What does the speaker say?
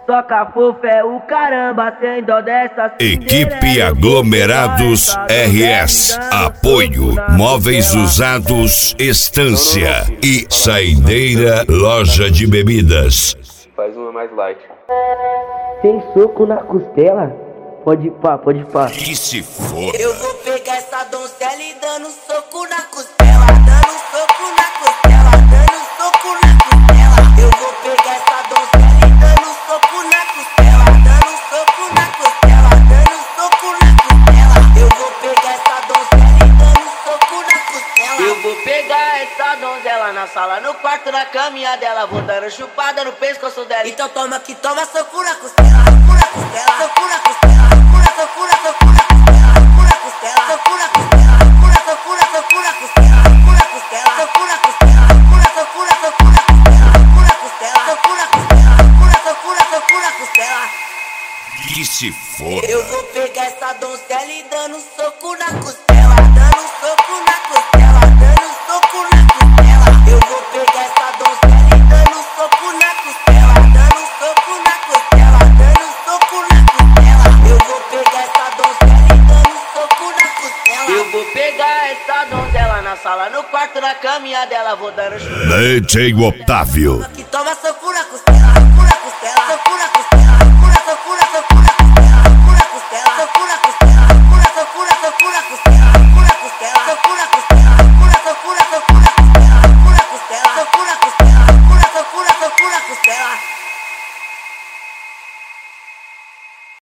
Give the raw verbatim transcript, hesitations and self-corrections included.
Toca fofa é o caramba, sem dó dessa Equipe Aglomerados R S. Apoio Móveis Usados Estância e Saideira Loja de Bebidas. Faz uma mais light. Tem soco na costela? Pode ir pá, pode ir pá. E se for? Eu vou pegar essa donzela e dando soco na costela, dando soco na costela, dando soco na costela. Eu vou pegar essa donzela e dando soco na costela, dando soco na costela, dando soco na costela. Eu vou pegar essa donzela e dando soco na costela. Eu vou pegar essa donzela na sala, no quarto, na caminha dela, vou dando chupada no pescoço dela. Então toma que toma soco na costela, soco na costela, soco na costela. E se for? Eu vou pegar essa donzela e dando soco na costela, dando soco na costela, dando soco na costela. Eu vou pegar essa donzela e dando soco na costela, dando soco na costela, dando soco na costela. Eu vou pegar essa donzela e dando soco na costela. Eu vou pegar essa donzela na sala, no quarto, na caminha dela, vou dando chuva. D J Otávio. Que toma soco na costela.